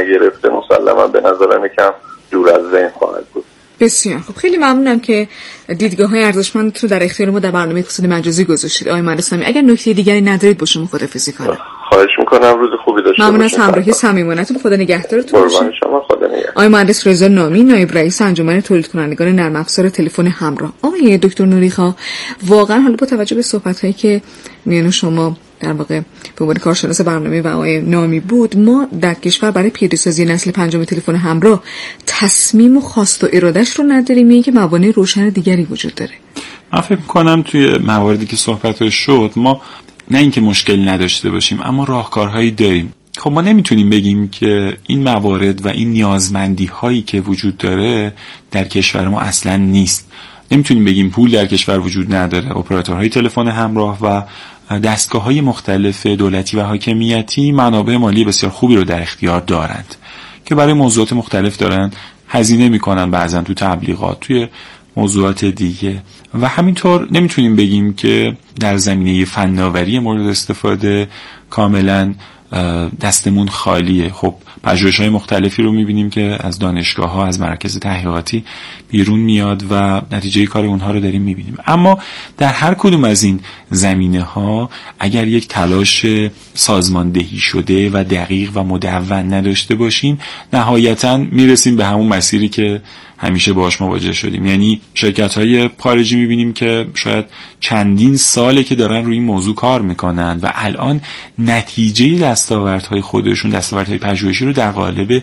نگرفته مسلما به نظرم کم دور از ذهن خواهد بود. بسیار خب، خیلی ممنونم که دیدگاه‌های ارزشمند رو در اختیار ما در برنامه اقتصاد مجازی گذاشتید. آقای مهندس نامی، اگر نکته دیگری ندارید با شما خداحافظی کنم. خواهش می‌کنم، روز خوبی داشته باشید. ممنون از همراهی صمیمانه‌تون. خدا نگهدارتون باشه. قربان شما، خدا نگهدار. آقای مهندس رضا نامی، نایب رئیس انجمن تولید کنندگان نرم افزار تلفن همراه. آقای دکتر نوری‌خواه، واقعا حالا با توجه به صحبت‌هایی که میان شما در واقع به عنوان کارشناس برنامه و آقای نامی بود، ما در کشور برای پیاده‌سازی نسل پنجم تلفن همراه تصمیم و خواست و ارادهش رو نداریم، این که موانع روشن دیگری وجود داره. من فکر می‌کنم توی مواردی که صحبتش شد ما نه اینکه مشکل نداشته باشیم، اما راهکارهایی داریم. خب ما نمیتونیم بگیم که این موارد و این نیازمندی‌هایی که وجود داره در کشور ما اصلاً نیست. نمیتونیم بگیم پول در کشور وجود نداره. اپراتورهای تلفن همراه و دستگاه‌های مختلف دولتی و حاکمیتی منابع مالی بسیار خوبی رو در اختیار دارند که برای موضوعات مختلف دارن هزینه میکنن، بعضن تو تبلیغات، توی موضوعات دیگه. و همینطور نمیتونیم بگیم که در زمینه فناوری مورد استفاده کاملا دستمون خالیه. خب پژوهش‌های مختلفی رو می‌بینیم که از دانشگاه‌ها، از مراکز تحقیقاتی بیرون میاد و نتیجه کار اونها رو داریم می‌بینیم. اما در هر کدوم از این زمینه‌ها اگر یک تلاش سازماندهی شده و دقیق و مدون نداشته باشیم، نهایتاً میرسیم به همون مسیری که همیشه باهاش مواجه شدیم. یعنی شرکت‌های خارجی می‌بینیم که شاید چندین ساله که دارن روی این موضوع کار میکنن و الان نتیجه دستاوردهای خودشون، دستاوردهای پژوهشی رو در قالب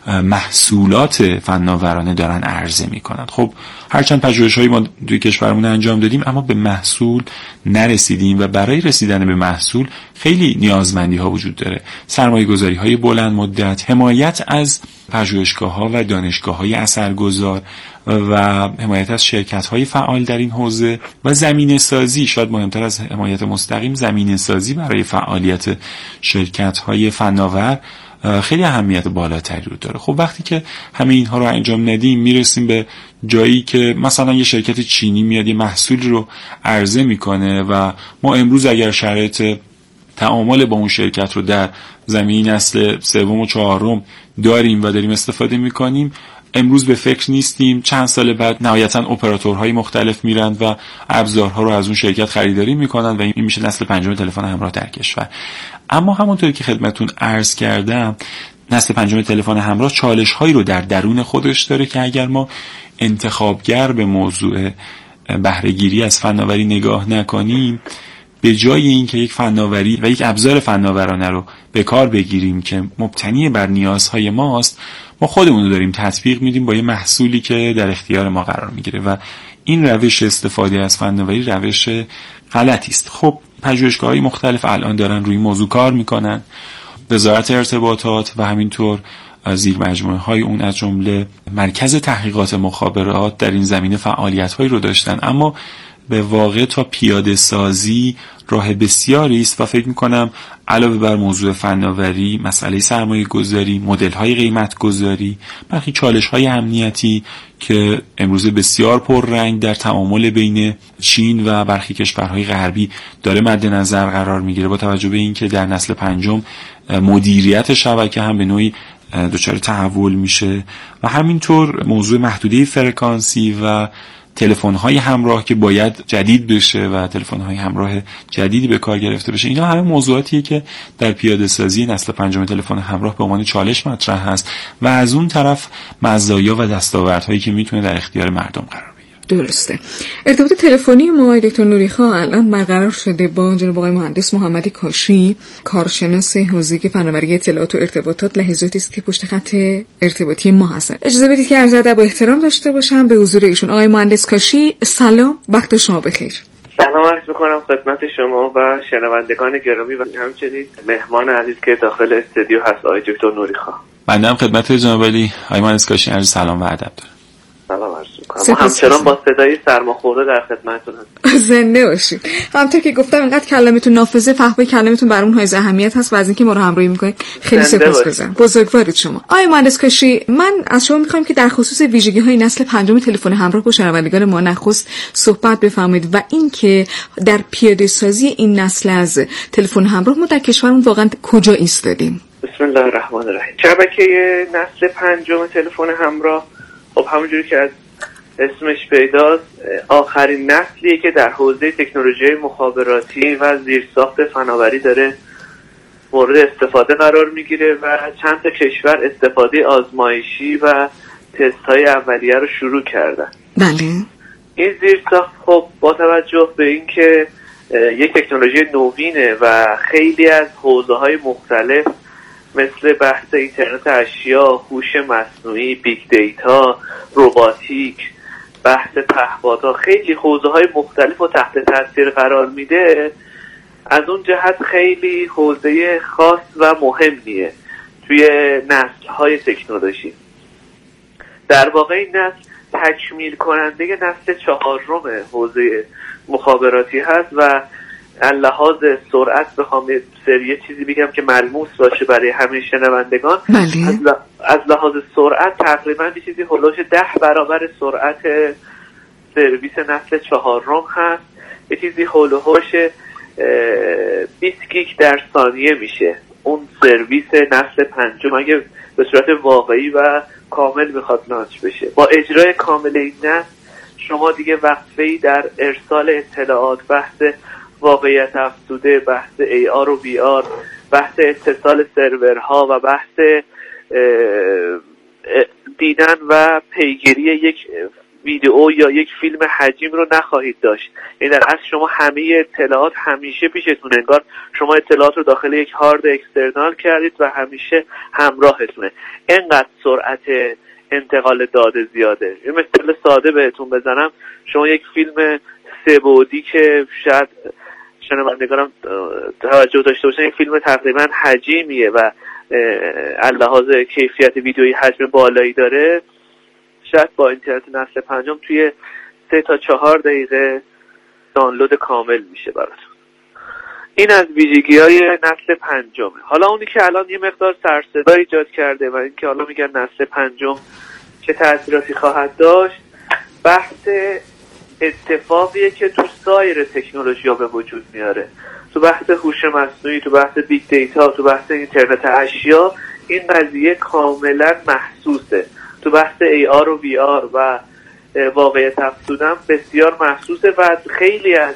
محصولات فناورانه دارن عرضه میکنن. خب هرچند پژوهش‌هایی ما توی کشورمون انجام دادیم اما به محصول نرسیدیم و برای رسیدن به محصول خیلی نیازمندی‌ها وجود داره. سرمایه‌گذاری‌های بلند مدت، حمایت از پژوهشگاه‌ها و دانشگاه‌های اثرگذار و حمایت از شرکت‌های فعال در این حوزه و زمینه‌سازی، شاید مهمتر از حمایت مستقیم، زمینه‌سازی برای فعالیت شرکت‌های فناور خیلی اهمیت بالاتری رو داره. خب وقتی که همه اینها رو انجام ندیم میرسیم به جایی که مثلا یه شرکت چینی میاد یه محصول رو عرضه میکنه و ما امروز اگر شرایط تعامل با اون شرکت رو در زمینه نسل سوم و چهارم داریم و داریم استفاده میکنیم، امروز به فکر نیستیم، چند سال بعد نهایتاً اپراتورهای مختلف میرند و ابزارها رو از اون شرکت خریداری میکنن و این میشه نسل پنجم تلفن همراه در کشور. اما همونطوری که خدمتتون عرض کردم، نسل پنجم تلفن همراه چالش‌هایی رو در درون خودش داره که اگر ما انتخابگر به موضوع بهره‌گیری از فناوری نگاه نکنیم، به جای اینکه یک فناوری و یک ابزار فناورانه رو به کار بگیریم که مبتنی بر نیازهای ماست، ما خودمون رو داریم تطبیق میدیم با یه محصولی که در اختیار ما قرار میگیره و این روش استفاده از فناوری روش غلطی است. خب پژوهشگاه‌های مختلف الان دارن روی موضوع کار میکنن. وزارت ارتباطات و همینطور زیر مجموعه‌های اون از جمله مرکز تحقیقات مخابرات در این زمینه فعالیت‌هایی رو داشتن، اما به واقع تا پیاده سازی راه بسیاری است و فکر میکنم علاوه بر موضوع فناوری، مسئله سرمایه گذاری، مدل های قیمت گذاری، برخی چالش های امنیتی که امروز بسیار پررنگ در تعامل بین چین و برخی کشورهای غربی داره مد نظر قرار میگیره، با توجه به اینکه در نسل پنجم مدیریت شبکه هم به نوعی دچار تحول میشه و همینطور موضوع محدوده فرکانسی و تلفن‌های همراه که باید جدید بشه و تلفن‌های همراه جدیدی به کار گرفته بشه. اینا همه موضوعاتیه که در پیاده‌سازی نسل پنجم تلفن همراه به عنوان چالش مطرح هست و از اون طرف مزایا و دستاوردهایی که میتونه در اختیار مردم قرار بگیره. درسته. ارتباط تلفنی ما آقای دکتر نوری‌خواه الان برقرار شده با جناب آقای مهندس محمد کاشی، کارشناس حوزه فناوری اطلاعات و ارتباطات، لحظاتی است که پشت خط ارتباطی ما هستن. اجازه بدید که عرض ادب و احترام داشته باشم به حضور ایشون. آقای مهندس کاشی، سلام، وقت شما بخیر. سلام عرض می‌کنم خدمت شما و شنوندگان گرامی و همچنین مهمان عزیز که داخل استودیو هست آقای دکتر نوری‌خواه. بنده هم خدمت جناب علی آقای مهندس کاشی عرض سلام و ادب دارم. سلام عرض می‌کنم. ما همچنان با صدای سرماخورده در خدمتتون هستیم. زنده باشید. همونطور که گفتم اینقدر کلمتون نافذه، فحوای کلمتون برامون حائز اهمیت هست و از اینکه ما رو همراهی می‌کنید خیلی سپاسگزارم. بزرگوارید شما. آقای مهندس کاشی، من از شما می‌خوام که در خصوص ویژگی‌های نسل پنجم تلفن همراه با شنوندگان ما نخست صحبت بفرمایید و اینکه در پیاده‌سازی این نسل از تلفن همراه ما در کشورمون واقعا کجا ایستادیم. بسم الله الرحمن الرحیم. شبکه نسل 5 تلفن همراه، خب همونجوری که از اسمش پیداست آخرین نسلیه که در حوزه تکنولوژی مخابراتی و زیرساخت فناوری داره مورد استفاده قرار میگیره و چند تا کشور استفاده آزمایشی و تست های اولیه رو شروع کردن. بله. این زیرساخت خب با توجه به اینکه یک تکنولوژی نوینه و خیلی از حوزه های مختلف مثل بحث اینترنت اشیا، هوش مصنوعی، بیگ دیتا، روباتیک، بحث پهپادها، خیلی حوزه های مختلف رو تحت تاثیر قرار میده، از اون جهت خیلی حوزه خاص و مهمیه توی نسل های تکنولوژی. در واقع این نسل تکمیل کننده نسل 4 حوزه مخابراتی هست و لحاظ سرعت بخوام یه چیزی بگم که ملموس باشه برای همه شنوندگان، از لحاظ سرعت تقریبا یه چیزی هولوش 10 برابر سرعت سرویس نسل 4 هست. یه چیزی هولوش 20 گیگ در ثانیه میشه اون سرویس نسل 5 اگه به صورت واقعی و کامل بخواد لانچ بشه. با اجرای کامل این نسل شما دیگه وقفه‌ای در ارسال اطلاعات، بحث واقعیت افزوده، بحث AR و VR، بحث اتصال سرورها و بحث دیدن و پیگیری یک ویدئو یا یک فیلم حجیم رو نخواهید داشت. این در اصل شما همه اطلاعات همیشه پیشتونه، انگار شما اطلاعات رو داخل یک هارد اکسترنال کردید و همیشه همراهتونه. اینقدر سرعت انتقال داده زیاده. یه مثال ساده بهتون بزنم، شما یک فیلم 3 بعدی که شاید شنوندگانم توجه داشته باشن، یک فیلم تقریبا حجیمیه و لحاظ کیفیت ویدیویی حجم بالایی داره، شاید با اینترنت نسل 5 توی 3 تا 4 دقیقه دانلود کامل میشه براتون. این از ویژگی‌های نسل 5. حالا اونی که الان یه مقدار سر صدا ایجاد کرده و اینکه حالا میگن نسل 5 چه تأثیراتی خواهد داشت، بحث اتفاقیه که تو سایر تکنولوژی‌ها به وجود میاره. تو بحث هوش مصنوعی، تو بحث بیگ دیتا، تو بحث اینترنت اشیا این قضیه کاملا محسوسه. تو بحث AR و VR و واقعیت افزودن بسیار محسوسه و خیلی از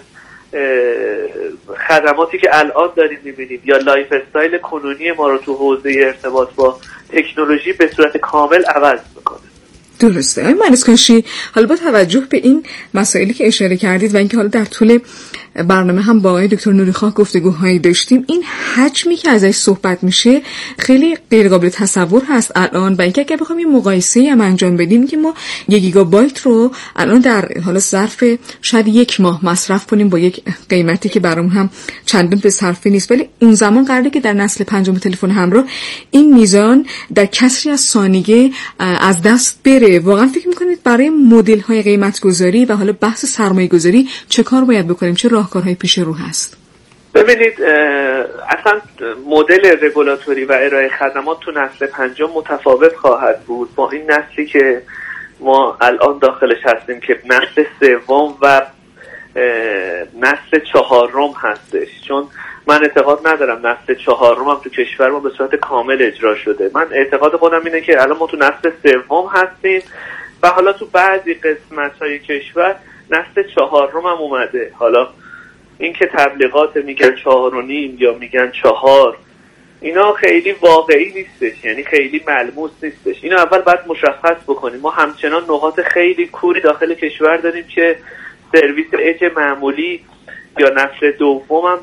خدماتی که الان داریم میبینیم یا لایف استایل کنونی ما رو تو حوزه ارتباط با تکنولوژی به صورت کامل عوض میکنه. درسته. آقای مهندس کاشی، حالا با توجه به این مسائلی که اشاره کردید و اینکه حالا در طول برنامه هم با آقای دکتر نوریخواه گفتگوهایی داشتیم، این حجمی که ازش صحبت میشه خیلی غیر قابل تصور هست الان و اینکه اگه بخوام این مقایسه‌ای هم انجام بدیم که ما 1 گیگابایت رو الان در حالا ظرف شاید 1 ماه مصرف کنیم با یک قیمتی که برامون هم چندان به صرفه نیست، ولی اون زمان قراره که در نسل 5 تلفن همراه این میزان در کسری از ثانیه از دست بره. واقعا فکر میکنید برای مدل‌های قیمت گذاری و حالا بحث سرمایه گذاری چه کار باید بکنیم، چه راهکارهای پیش رو هست؟ ببینید اصلا مدل رگولاتوری و ارائه خدمات تو نسل 5 متفاوت خواهد بود با این نسلی که ما الان داخلش هستیم که نسل 3 و نسل 4 هستش. چون من اعتقاد ندارم نسل 4 هم تو کشور ما به صورت کامل اجرا شده. من اعتقاد خودم اینه که الان ما تو نسل 3 هستیم و حالا تو بعضی قسمت‌های کشور نسل 4 هم اومده. حالا این که تبلیغات میگن 4.5 یا میگن 4، اینا خیلی واقعی نیستش، یعنی خیلی ملموس نیستش. اینا اول باید مشخص بکنیم. ما همچنان نقاط خیلی کوری داخل کشور داریم که سرویس اچ معمولی یا نسل 2 هم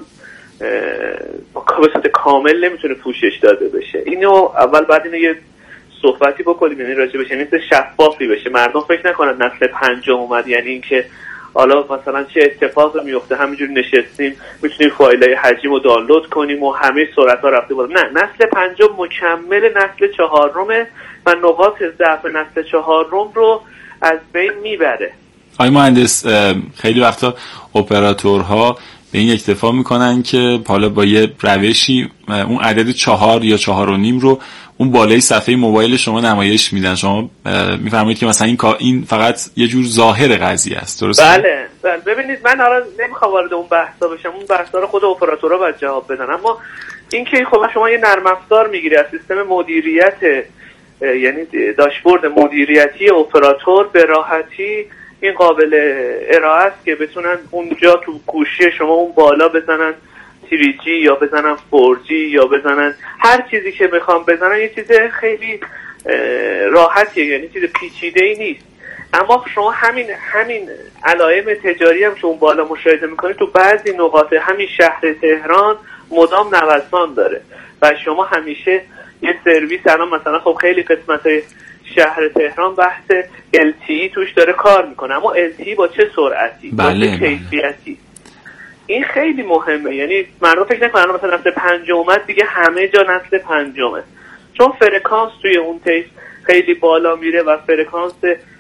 به صورت کامل نمیتونه پوشش داده بشه. اینو اول بعد اینو یه صحبتی بکنیم، یعنی راجع بهش نیست شفافی بشه، مردم فکر نکنن نسل 5 اومد یعنی اینکه حالا مثلا چه اتفاقی میفته همینجوری نشستیم میتونیم فایلای حجم رو دانلود کنیم و همه سرعت‌ها رفته بالا. نه، نسل 5 مکمل نسل 4 و نقاط ضعف نسل 4 رو از بین میبره. آقای مهندس، خیلی وقتا اپراتورها به این اکتفا میکنن که حالا با یه روشی اون عدد 4 یا 4.5 رو اون بالای صفحه موبایل شما نمایش میدن. شما میفرمایید که مثلا این فقط یه جور ظاهر قضیه است، درسته؟ بله. ببینید من الان نمیخوام وارد اون بحثا بشم، اون بحثا رو خود اپراتورها باید جواب بدن، اما این که خب شما یه نرم افزار میگیری از سیستم مدیریت، یعنی داشبورد مدیریتی اپراتور، به راحتی این قابل ارائه است که بتونن اونجا تو گوشی شما اون بالا بزنن 3G یا بزنن 4G یا بزنن هر چیزی که میخوام بزنن. یه چیز خیلی راحتیه، یعنی چیز پیچیده‌ای نیست. اما شما همین علائم تجاری هم که اون بالا مشاهده میکنید تو بعضی نقاط همین شهر تهران مدام نوسان داره و شما همیشه یه سرویس الان مثلا خب خیلی قسمت‌های شهر تهران بحث LTE توش داره کار میکنه، اما LTE با چه سرعتی، با چه کیفیتی، این خیلی مهمه. یعنی مردم فکر نکنن مثلا نسل 5 اومد دیگه همه جا نسل 5، چون فرکانس توی اون تیپ خیلی بالا میره و فرکانس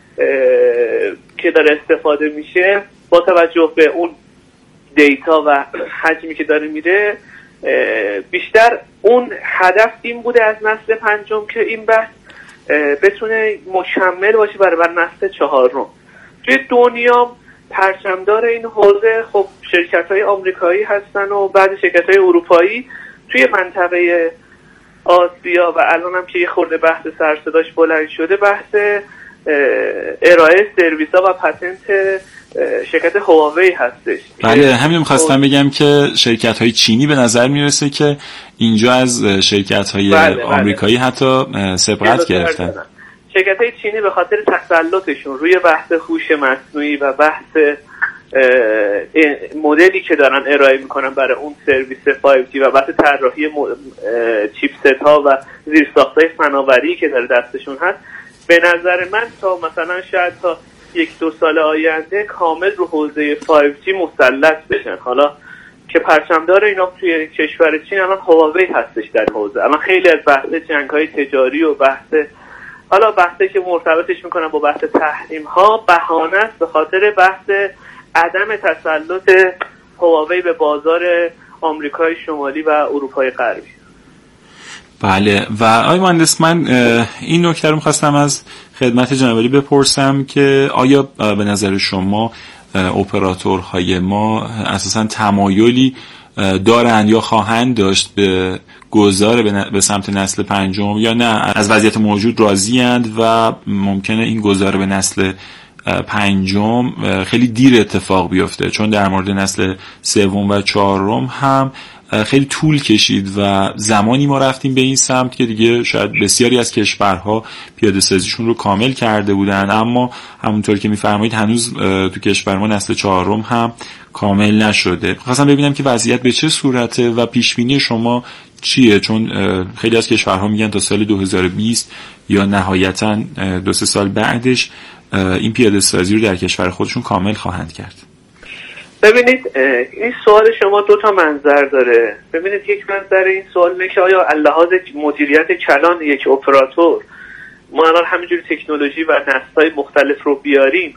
که داره استفاده میشه با توجه به اون دیتا و حجمی که داره میره بیشتر. اون هدف این بوده از نسل 5 که این بحث بتونه مکمل باشه برای نسل 4. توی دنیا پرچمدار این حوزه خب شرکت‌های آمریکایی هستن و بعد شرکت‌های اروپایی. توی منطقه آسیا و الان هم که یه خورده بحث سرصداش بلند شده، بحث ارائه سرویس‌ها و پتنت شرکت هواوی هستش. بله، همین می‌خواستم بگم که شرکت‌های چینی به نظر میرسه که اینجا از شرکت‌های آمریکایی حتی سبقت گرفتن. شرکت‌های چینی به خاطر تسلطشون روی بحث هوش مصنوعی و بحث مدلی که دارن ارائه میکنن برای اون سرویس 5G و بحث طراحی چیپست ها و زیرساخت‌های فناوری که داره دستشون هست، به نظر من تا مثلا شاید تا 1-2 سال آینده کامل رو حوزه 5G مسلط بشن. حالا که پرچمدار اینا توی کشور چین الان هواوی هستش در حوزه. الان خیلی از بحث جنگ‌های تجاری و بحثی که مرتبطش میکنن با بحث تحریم ها بهانه است به خاطر بحث عدم تسلط هواوی به بازار آمریکای شمالی و اروپای غربی. بله، و آقای مهندس، من این نکته رو می‌خواستم از خدمت جناب عالی بپرسم که آیا به نظر شما اپراتورهای ما اساساً تمایلی دارند یا خواهند داشت به گذار به سمت نسل 5 یا نه از وضعیت موجود راضی‌اند و ممکنه این گذار به نسل 5 خیلی دیر اتفاق بیفته؟ چون در مورد نسل 3 و 4 هم خیلی طول کشید و زمانی ما رفتیم به این سمت که دیگه شاید بسیاری از کشورها پیاده سازیشون رو کامل کرده بودن، اما همونطور که میفرمایید هنوز تو کشور ما نسل 4 هم کامل نشده. خواستم ببینم که وضعیت به چه صورته و پیشبینی شما چیه، چون خیلی از کشورها میگن تا سال 2020 یا نهایتاً 2-3 سال بعدش این پیاده سازی رو در کشور خودشون کامل خواهند کرد. ببینید، این سوال شما 2 منظر داره. ببینید، یک منظر این سوال اینه که آیا لحاظ مدیریت کلان یک اپراتور ما الان همینجوری تکنولوژی و نسل‌های مختلف رو بیاریم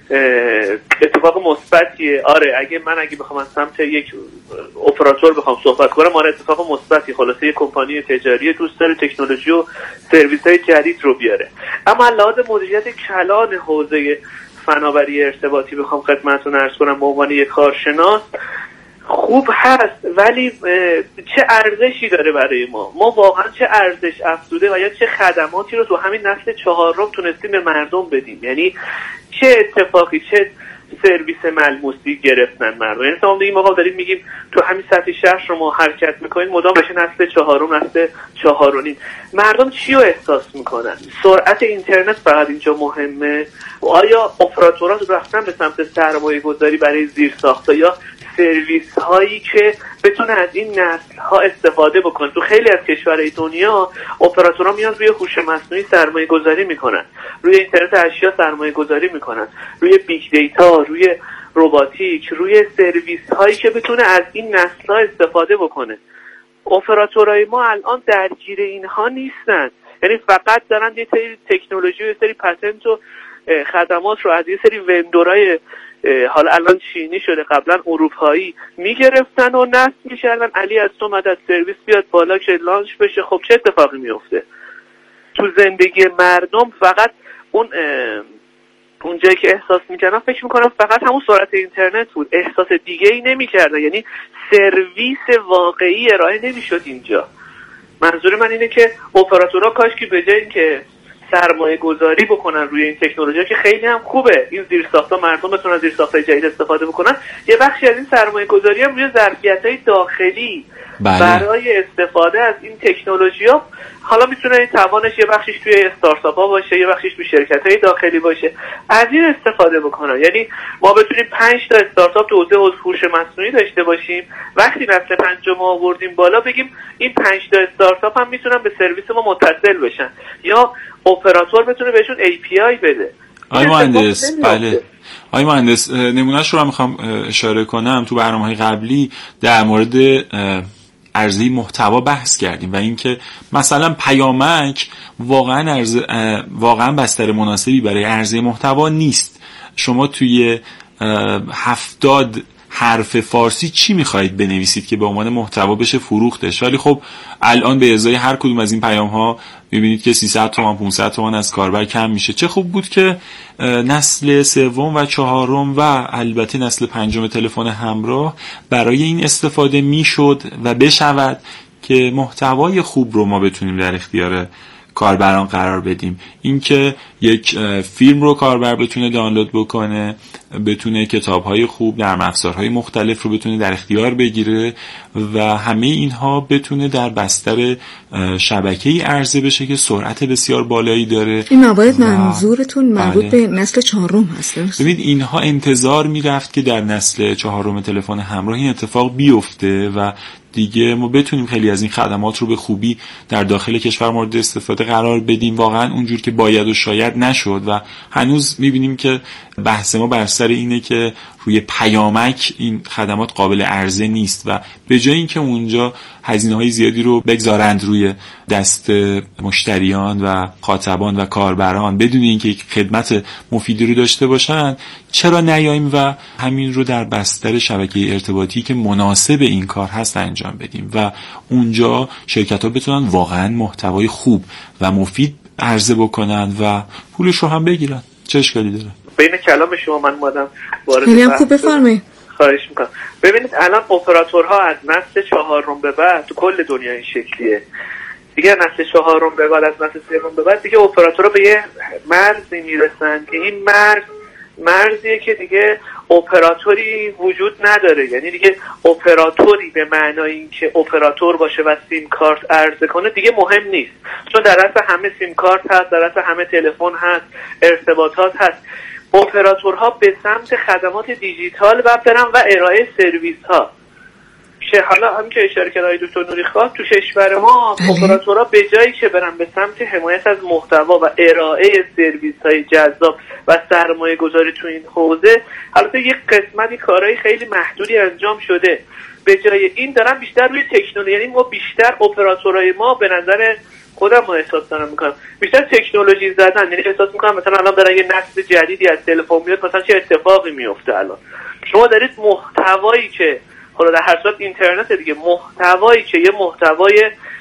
اتفاق مثبتیه؟ آره، اگه بخوام از سمت یک اپراتور بخوام صحبت کنم، آره اتفاق مثبتی. خلاصه یک کمپانی تجاری دوست داره تکنولوژی و سرویس‌های جدید رو بیاره. اما لحاظ مدیریت کلان حوزه فناوری ارتباطی بخوام خدمتتون عرض کنم به عنوان یک کارشناس، خوب هست، ولی چه ارزشی داره برای ما واقعا چه ارزش افزوده و یا چه خدماتی رو تو همین نسل 4 تونستیم به مردم بدیم؟ یعنی چه اتفاقی، چه سرویس ملموسی گرفتن مردم؟ یعنی ما این موقع داریم میگیم تو همین سطح شهر شما حرکت میکنین مدام بشه نسل 4 نسل 4.5. مردم چی رو احساس میکنن؟ سرعت اینترنت فقط اینجا مهمه؟ آیا اپراتورها رفتن به سمت سرمایه گذاری برای زیرساخت‌ها یا سرویس هایی که بتونه از این نسل ها استفاده بکنه؟ تو خیلی از کشورهای دنیا اپراتورها میان روی هوش مصنوعی سرمایه گذاری میکنن، روی اینترنت اشیا سرمایه گذاری میکنن، روی بیگ دیتا، روی روباتیک، روی سرویس هایی که بتونه از این نسل ها استفاده بکنه. اپراتورهای ما الان درگیر اینها نیستن، یعنی فقط دارن یه سری تکنولوژی و یه سری پتنت و خدمات رو از یه سری وندورای حالا الان چینی شده قبلا اروپایی میگرفتن و نصب میکردن. علی از تو مدد سرویس بیاد بالا که لانچ بشه. خب چه اتفاقی میفته تو زندگی مردم؟ فقط اون اونجایی که احساس میکردن فکر میکنم فقط همون سرعت اینترنت بود، احساس دیگه ای نمیکردن، یعنی سرویس واقعی ارائه نمیشد اینجا. منظور من اینه که اپراتورها کاش که به جای اینکه سرمایه گذاری بکنن روی این تکنولوژی که خیلی هم خوبه، این زیرساخت‌ها مردم بتونن زیرساخت‌های جدید استفاده بکنن، یه بخشی از این سرمایه گذاری هم روی ظرفیت‌های داخلی برای استفاده از این تکنولوژی‌ها، حالا میتونه این توانش یه بخشش توی استارتاپ‌ها باشه، یه بخشش توی شرکت‌های داخلی باشه، از این استفاده بکنن. یعنی ما بتونیم 5 تا استارتاپ تو حوزه هوش مصنوعی داشته باشیم، وقتی نسل پنجم آوردیم بالا بگیم این 5 تا استارتاپ هم میتونن به سرویس ما متصل بشن، یا اپراتور بتونه بهشون API بده. آقای مهندس، بله آقای مهندس، نمونهش رو هم میخوام اشاره کنم. تو برنامه‌های قبلی در مورد عرضه محتوا بحث کردیم و اینکه مثلا پیامک واقعا بستر مناسبی برای عرضه محتوا نیست. شما توی 70 حرف فارسی چی میخواید بنویسید که به عنوان محتوا بشه فروختش؟ ولی خب الان به ازای هر کدوم از این پیام ها میبینید که 300 تومان 500 تومان از کاربر کم میشه. چه خوب بود که نسل سوم و چهارم و البته نسل پنجم تلفن همراه برای این استفاده میشد و بشود که محتوای خوب رو ما بتونیم در اختیار کاربران قرار بدیم. اینکه یک فیلم رو کاربر بتونه دانلود بکنه، بتونه کتاب‌های خوب، نرم افزارهای مختلف رو بتونه در اختیار بگیره و همه اینها بتونه در بستر شبکه‌ای عرضه بشه که سرعت بسیار بالایی داره. این موارد منظورتون مربوط به نسل چهارم هست؟ ببینید اینها انتظار میرفت که در نسل چهارم تلفن همراه این اتفاق بیفته و دیگه ما بتونیم خیلی از این خدمات رو به خوبی در داخل کشور مورد استفاده قرار بدیم. واقعا اونجور که باید و شاید نشد و هنوز میبینیم که بحث ما بر سر اینه که روی پیامک این خدمات قابل عرضه نیست و به جای اینکه اونجا هزینه‌های زیادی رو بگذارند روی دست مشتریان و خاطبان و کاربران بدون اینکه یک خدمت مفیدی رو داشته باشن، چرا نیاییم و همین رو در بستر شبکه ارتباطی که مناسب این کار هست انجام بدیم و اونجا شرکت‌ها بتونن واقعا محتوای خوب و مفید عرضه بکنن و پولش رو هم بگیرن. چه اشکالی داره؟ بین کلام شما من اومدم وارد خیلی هم خوب بفرمایید. خواهش میکنم. ببینید الان اپراتورها از نسل چهارم به بعد تو کل دنیا این شکلیه دیگه، نسل چهارم به بعد، از نسل سوم به بعد دیگه اپراتورها به یه مرزی میرسن که این مرزیه که دیگه اپراتوری وجود نداره. یعنی دیگه اپراتوری به معنای این که اپراتور باشه و سیم کارت عرضه کنه دیگه مهم نیست، چون در اصل همه سیم کارت هست، در اصل همه تلفن هست، ارتباطات هست. اپراتورها به سمت خدمات دیجیتال برن و ارائه سرویس ها. حالا هم که اشاره کرد دکتر نوریخا، تو کشور ما اپراتورها به جایی که برن به سمت حمایت از محتوا و ارائه سرویس های جذاب و سرمایه گذاری تو این حوزه، البته یک قسمتی کارهای خیلی محدودی انجام شده، به جای این دارن بیشتر روی تکنولوژی، یعنی ما بیشتر اپراتورهای ما به نظر خودم احساس دارم میکنم بیشتر تکنولوژی زدن. یعنی احساس میکنم مثلا الان دارن یه نسل جدیدی از تلفن میاد، مثلا چه اتفاقی میفته. الان شما دارید محتوایی که حالا در هر صورت اینترنت دیگه، محتوایی که یه محتوای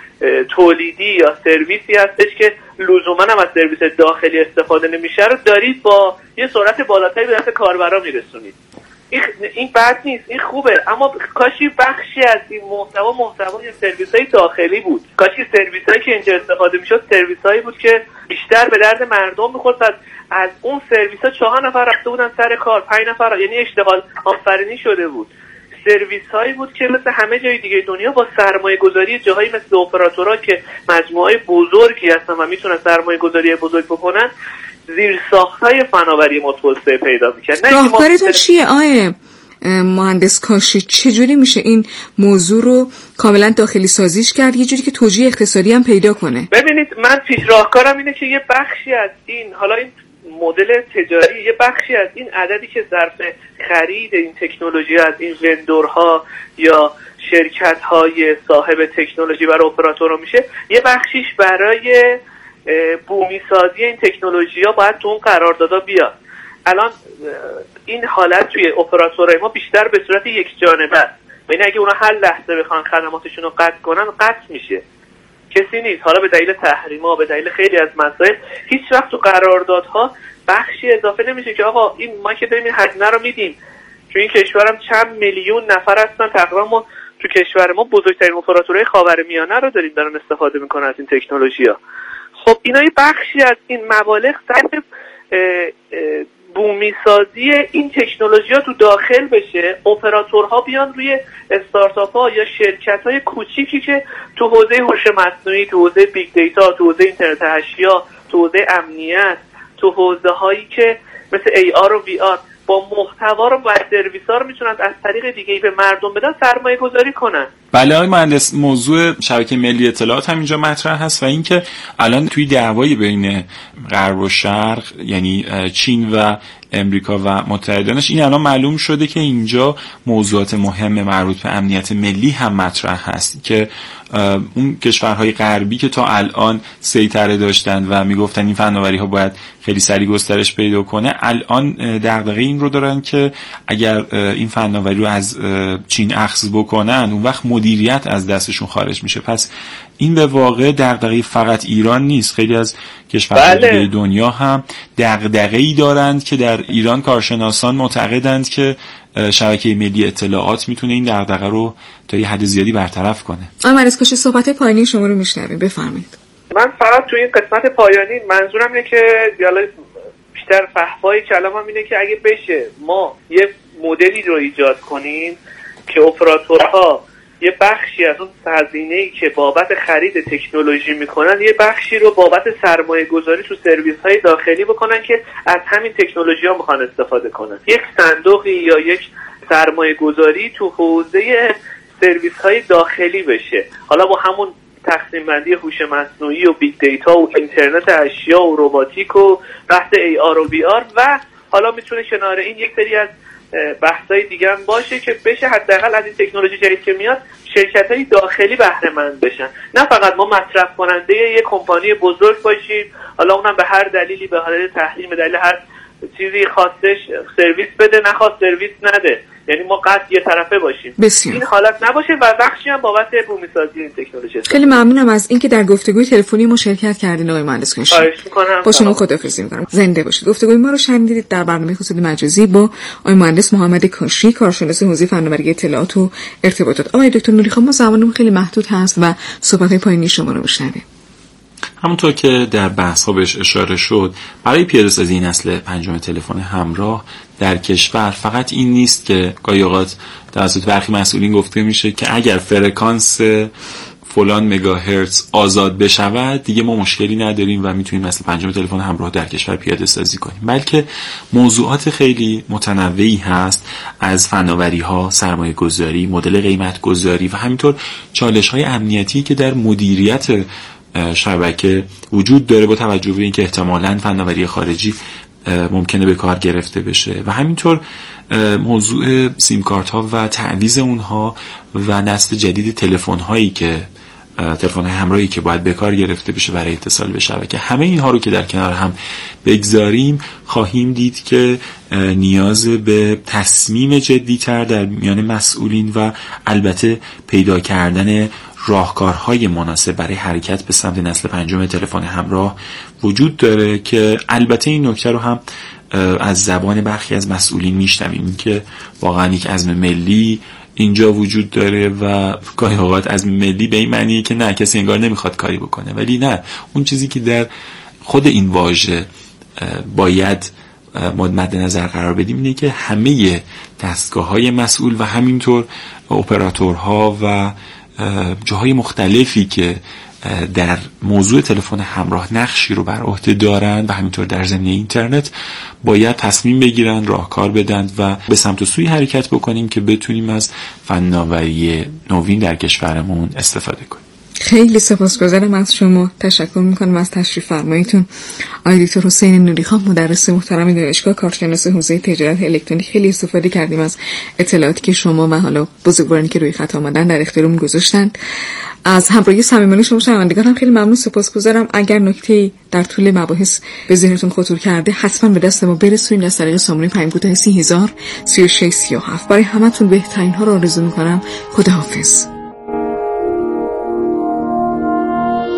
تولیدی یا سرویسی هستش که لزوما هم از سرویس داخلی استفاده نمیشه رو دارید با یه سرعت بالاتری به دست کاربرا میرسونید. این بد نیست، این خوبه، اما کاشی بخشی از این محتوای سرویس‌های داخلی بود. کاشی سرویس‌هایی که اینجا استفاده میشد سرویس‌هایی بود که بیشتر به درد مردم می‌خورد. از اون سرویس‌ها 4 نفر رفته بودن سر کار، 5 نفر، یعنی اشتغال آفرینی شده بود. سرویس هایی بود که مثل همه جای دیگه دنیا با سرمایه گذاری جاهایی مثل اپراتورها که مجموعه بزرگی هستن و میتونن سرمایه گذاری بزرگ بکنن، زیر ساختای فناوری متوسطه پیدا میکنن. راهکارتون چیه آیه مهندس کاشی؟ چجوری میشه این موضوع رو کاملا داخلی سازیش کرد یه جوری که توجیه اقتصادی هم پیدا کنه؟ ببینید من پیش راهکارم اینه که یه بخشی از این، حالا این مدل تجاری، یه بخشی از این عددی که ظرف خرید این تکنولوژی از این وندورها یا شرکت‌های صاحب تکنولوژی برای اپراتورها میشه، یه بخشیش برای بومی سازی این تکنولوژی‌ها باید تو اون قراردادها بیاد. الان این حالت توی اپراتورهای ما بیشتر به صورت یک جانبه است. یعنی اگه اونا هر لحظه بخوان خدماتشون رو قطع کنن، قطع میشه. کسی نیست. حالا به دلیل تحریم‌ها، به دلیل خیلی از مسائل هیچ وقت تو قراردادها بخشی اضافه نمیشه که آقا این ما که داریم این هزینه رو میدیم، تو این کشورم چند میلیون نفر هستن، تقریبا ما تو کشور ما بزرگترین اپراتورهای خاورمیانه رو داریم دارن استفاده میکنن از این تکنولوژی‌ها. خب اینا یه بخشی از این مبالغ صرف بومی سازی این تکنولوژی‌ها تو داخل بشه، اپراتورها بیان روی استارتاپ‌ها یا شرکت‌های کوچیکی که تو حوزه هوش مصنوعی، تو حوزه بیگ دیتا، تو حوزه اینترنت اشیا، تو حوزه امنیت، تو حوزه‌هایی که مثل AR و VR با محتوا رو و سرویس‌ها رو میتونن از طریق دیگه‌ای به مردم بدن سرمایه‌گذاری کنن. بله آقای مهندس، موضوع شبکه ملی اطلاعات هم اینجا مطرح هست و اینکه الان توی دعوای بین غرب و شرق، یعنی چین و امریکا و متحدانش، این الان معلوم شده که اینجا موضوعات مهم مربوط به امنیت ملی هم مطرح هست که اون کشورهای غربی که تا الان سیطره داشتن و میگفتن این فناوری ها باید خیلی سریع گسترش پیدا کنه، الان دغدغه این رو دارن که اگر این فناوری رو از چین اخذ بکنن اون وقت مدیریت از دستشون خارج میشه. پس این به واقع دغدغه فقط ایران نیست، خیلی از کشورهای دیگه دنیا هم دغدغه‌ای دارند که در ایران کارشناسان معتقدند که شبکه ملی اطلاعات میتونه این دغدغه رو تا یه حد زیادی برطرف کنه. مهندس کاشی، صحبت پایانی شما رو میشنویم، بفرمایید. من فقط توی این قسمت پایانی منظورم اینه که یالا بیشتر فحوای کلامم اینه که اگه بشه ما یه مدلی رو ایجاد کنیم که اپراتورها یه بخشی از اون هزینه‌ای که بابت خرید تکنولوژی میکنن یه بخشی رو بابت سرمایه گذاری تو سرویس های داخلی بکنن که از همین تکنولوژی ها میخوان استفاده کنن. یک صندوقی یا یک سرمایه گذاری تو حوزه سرویس های داخلی بشه، حالا با همون تقسیم بندی هوش مصنوعی و بیگ دیتا و اینترنت اشیا و روباتیک و بحث AR و VR و حالا میتونه کنار این یک سری از بحثای دیگه هم باشه که بشه حداقل از این تکنولوژی جدید که میاد شرکت‌های داخلی بهره مند بشن، نه فقط ما مصرف کننده یک کمپانی بزرگ باشیم، حالا اونم به هر دلیلی، به حالت تحریم، به دلیل هر چیزی خواستش سرویس بده، نخواست سرویس نده، یعنی ما قطع یه طرفه باشیم. بسیار. این حالت نباشه و بخشی هم بابت بومی سازی این تکنولوژی. خیلی ممنونم از اینکه در گفتگوی تلفنی ما شرکت کردین آقای مهندس کاشی. خواهش می‌کنم. با شما خداحافظی می‌کنم. زنده باشید. گفتگوی ما رو شنیدید در برنامه خصوصی مجازی با آقای مهندس محمد کاشی، کارشناس حوزه فناوری اطلاعات و ارتباطات. آقای دکتر نوری خان، ما زمانمون خیلی محدود هست و صحبت‌های پایانی شما رو بشنویم. همونطور که در بحث ها بهش اشاره شد، برای پیاده سازی نسل پنجم تلفن همراه در کشور فقط این نیست که گاهی اوقات توسط برخی مسئولین گفته میشه که اگر فرکانس فلان مگاهرتز آزاد بشود دیگه ما مشکلی نداریم و میتونیم نسل پنجم تلفن همراه در کشور پیاده سازی کنیم، بلکه موضوعات خیلی متنوعی هست، از فناوری ها، سرمایه گذاری، مدل قیمت گذاری و همینطور چالش های امنیتی که در مدیریت شبکه وجود داره با توجه به اینکه احتمالاً فناوری خارجی ممکنه به کار گرفته بشه و همینطور موضوع سیم کارت ها و تعویض اونها و نسل جدید تلفن هایی که تلفن همراهی که باید به کار گرفته بشه برای اتصال به شبکه. همه اینها رو که در کنار هم بگذاریم خواهیم دید که نیاز به تصمیم جدی‌تر در میان مسئولین و البته پیدا کردن راهکارهای مناسب برای حرکت به سمت نسل پنجم تلفن همراه وجود داره که البته این نکته رو هم از زبان برخی از مسئولین میشنویم که واقعا یک عزم ملی اینجا وجود داره و گاهی اوقات عزم ملی به این معنیه که نه کسی انگار نمیخواد کاری بکنه، ولی نه، اون چیزی که در خود این واژه باید مد نظر قرار بدیم اینه که همه دستگاه‌های مسئول و همینطور اپراتورها و جاهای مختلفی که در موضوع تلفن همراه نقشی رو بر عهده دارن و همینطور در زمینه اینترنت باید تصمیم بگیرن، راهکار بدن و به سمت و سوی حرکت بکنیم که بتونیم از فناوری نوین در کشورمون استفاده کنیم. خیلی سپاسگزارم از شما، تشکر میکنم از تشریف فرماییتون. آقای دکتر حسین نوری خان، مدرس محترم دانشگاه، کارشناس حوزه تجارت الکترونیک، خیلی استفاده کردیم از اطلاعاتی که شما و حالا بزرگوارانی که روی خط آمدن در اختیارمون گذاشتن. از همراهی صمیمانه شما شنوندگان هم خیلی ممنون، سپاسگزارم. اگر نکته‌ای در طول مباحث به ذهنتون خطور کرده حتما به دست ما برسونید از طریق سامانه پیام کوتاه 30,000 3637. برای همتون بهترین ها رو آرزو میکنم. خداحافظ.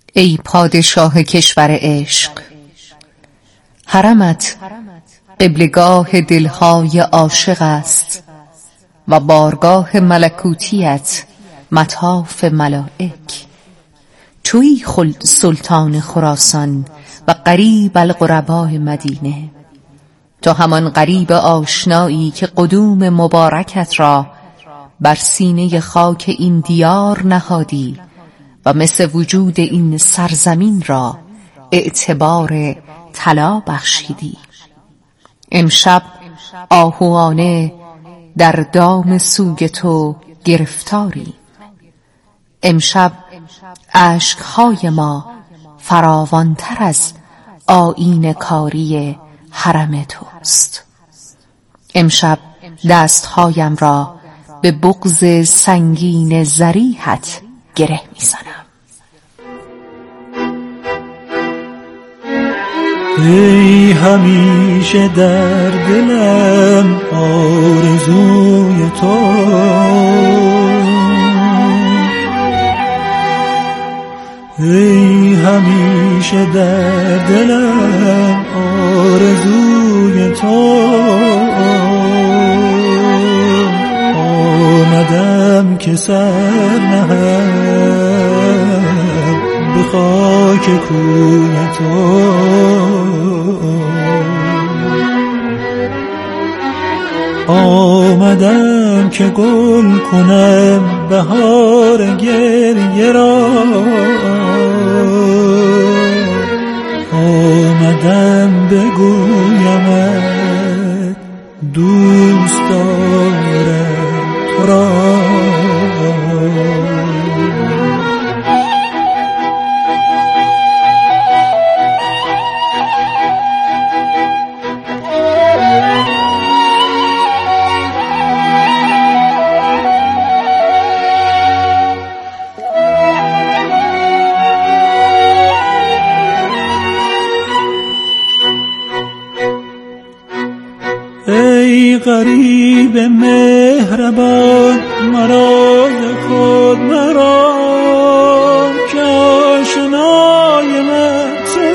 ای پادشاه کشور عشق، حرمت قبلگاه دلهای عاشق است و بارگاه ملکوتیت مطاف ملائک. تویی سلطان خراسان و غریب الغرباء مدینه. تو همان غریب آشنایی که قدوم مبارکت را بر سینه خاک این دیار نهادی و مثل وجود این سرزمین را اعتبار طلا بخشیدی. امشب آهوانه در دام سوگ تو گرفتاری. امشب اشکهای ما فراوانتر از آیین کاری حرم توست. امشب دستهایم را به بغض سنگین ذریحت گره میزنم. ای همیشه در دلم آرزوی تو، ای همیشه در دلم آرزوی تو. آمدم که سر نهم به خاک کوی تو. آمدم که گل کنم بهار گریه را. آمدم بگویمت دوست دارم تو را. ای غریب مهربان مرا ز خود مران، که آشنای من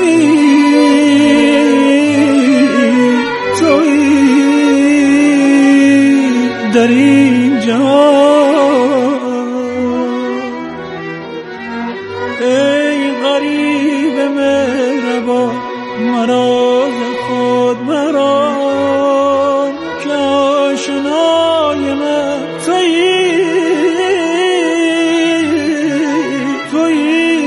تویی در این جهان. ای غریب مهربان مرا ز خود مران، که آشنای من تویی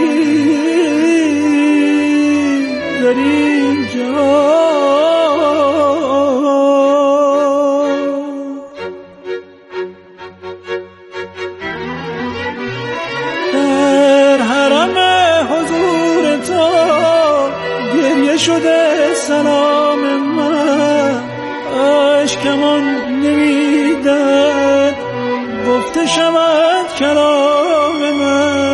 در این جهان. در حرم حضور تو گریه شده سلام من، اشکمان نمیدن گفته شود کلام من.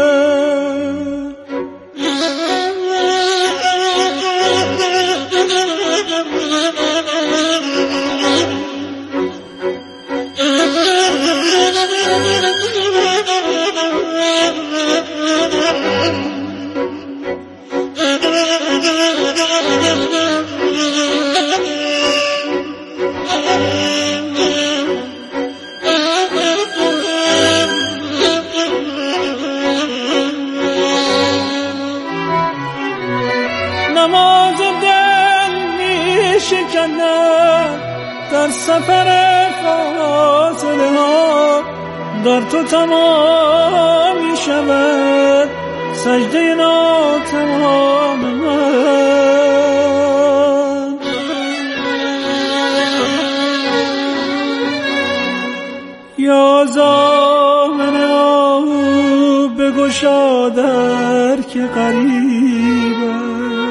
نماز دل می شکنم در سفر فاصله ها، در تو تمام می شود سجده ناتمام من. یا زامن آهو بگشا در که قریبم،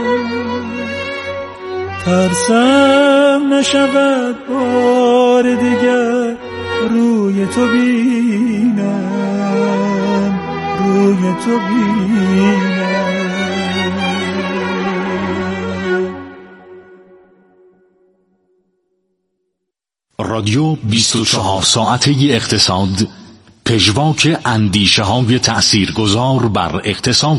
ترسم نشود بار دیگر روی تو بینم، روی تو بینم. رادیو 24 ساعته اقتصاد، پژواک اندیشه های تأثیرگذار بر اقتصاد.